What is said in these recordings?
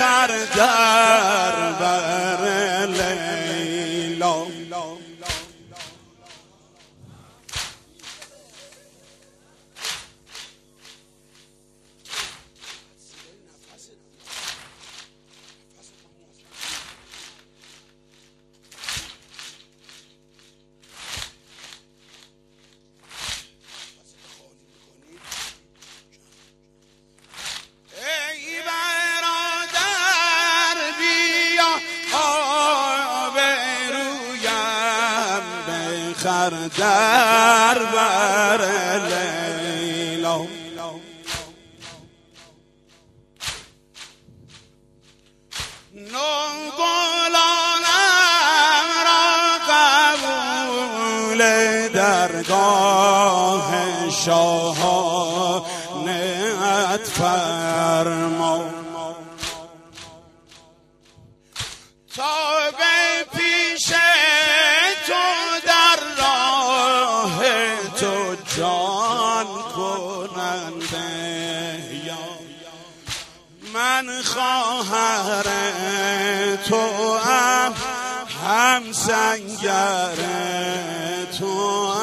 بخر در بر لیلا. بخر در بر لیلا. نوگلانم را قبول درگاه شاهانه‌ات فرما. تا به پیش جان کننده یا من خواهر تو هم سنگر تو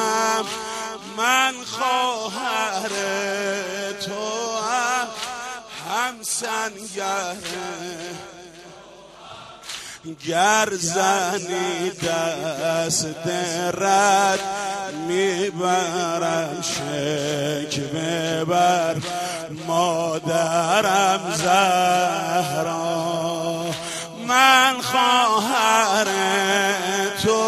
من خواهر تو هم سنگر. گر زنی دست رد میبرم شکوه بر مادرم زهرا. من خواهر تو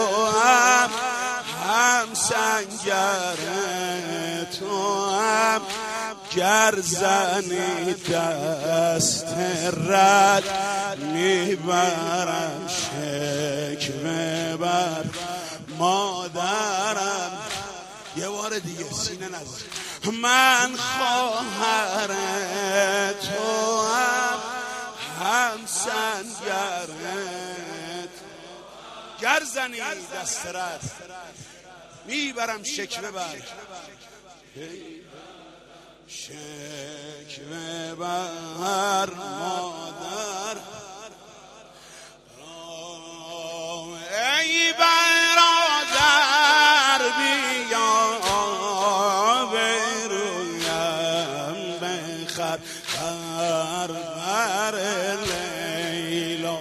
هم سنگر تو گر زنی دست رد میبرم شکوه بر مادرم. یه بار دیگه سینه نزن. من خواهر تو هم سنگرت گر زنی دست رد میبرم شکوه بر شکوه بر مادر. ای برادر بیا برویم بخر بر لیلا.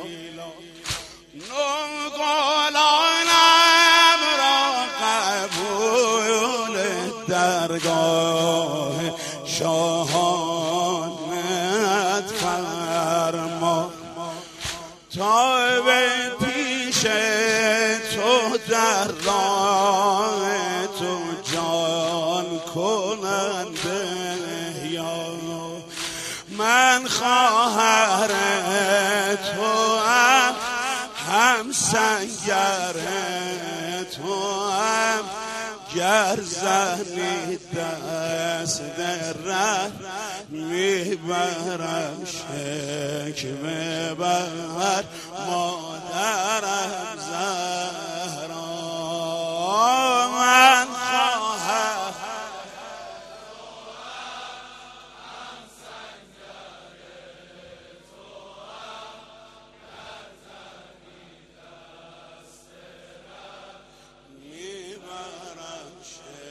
نوگلانم را قبول درگاه شاهانت فرما. تا به پیش تو در راه تو جان کننده یا من خواهر تو هم سنگر تو گر زنی دست رد میبرم شکوه بر مادرم زهرا. من خواهر هم سنگر تو گر زنی دست رد میبرم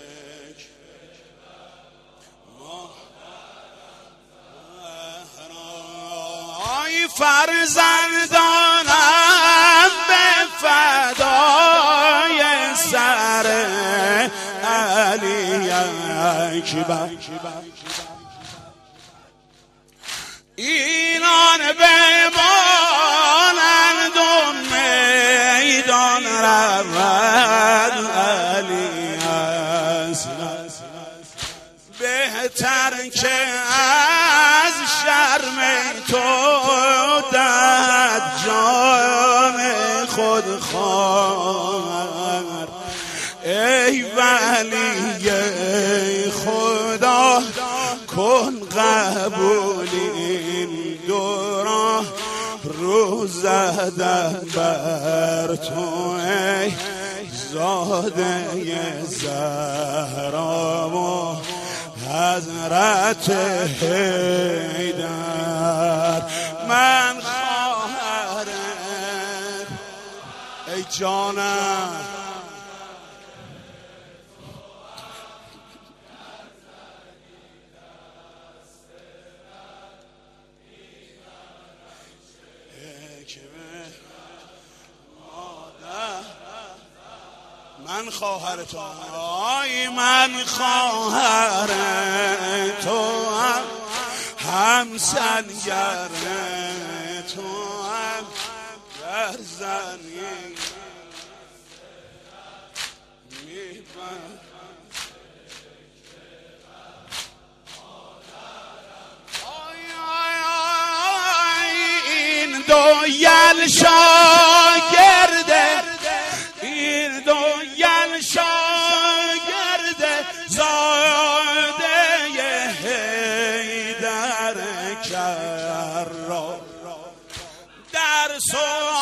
فرزندانم به فدای سر علی اکبر. اینان بمانند و میدان رود علی اصغر. بهتر که از شرم تو در جان خود خواهر. ای ولی خدا کن قبول این دوران رو زدن بر تو ای زاده زهرا و حضرت حیدر. من جانم من خواهر تو آی من خواهر تو هم سنگر تو هم گرزنی این دو یل شاگرده این دو یل شاگرده زاده حیدر کرا درس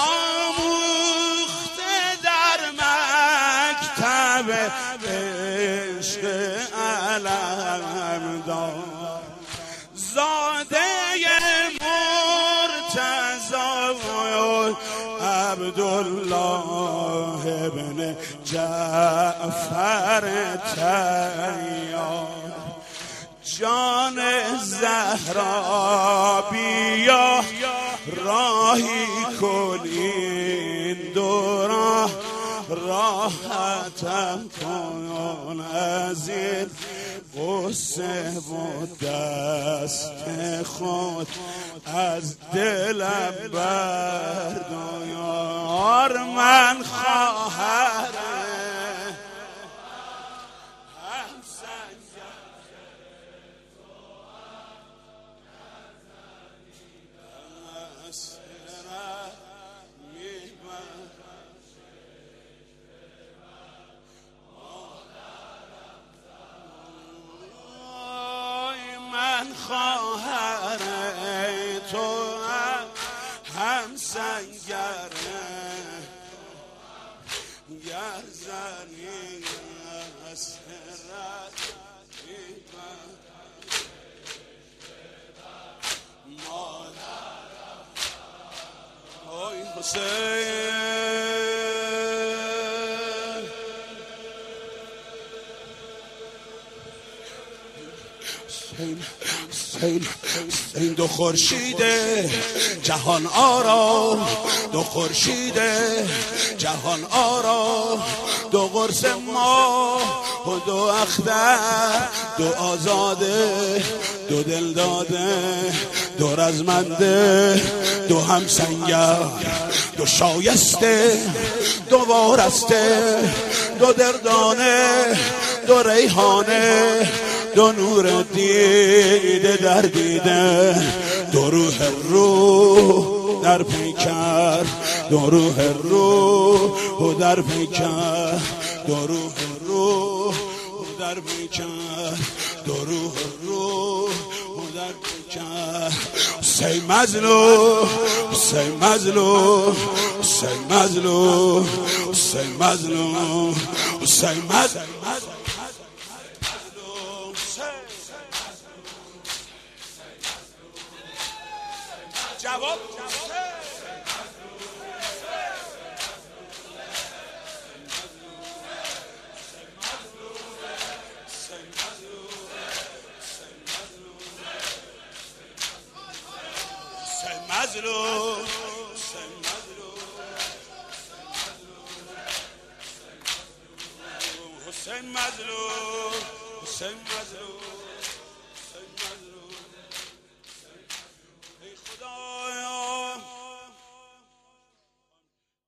آموخته در مکتب عشق علمدار زاده عبدالله ابن جعفر طیار جان زهرا بیا راهی کن این دو راه راحتم کن از این غصه و دست خود از دلم بردار من خواهر خواهر تو هم سنگر گرزنی اسرت مادر آی حسین این دو خورشیده جهان آرا دو خورشیده جهان آرا دو قرص ماه و دو اختر دو آزاده دو دل داده دو رزمنده دو همسنگر دو شایسته دو وارسته دو دردانه دو ریحانه دو نور دیده در دیده دو روح در پیکر دو روح در پیکر دو روح در پیکر دو روح در پیکر حسین مظلوم حسین مظلوم حسین مظلوم حسین مظلوم حسین مظلوم جواب مظلوم حسین مظلوم حسین مظلوم ای خدا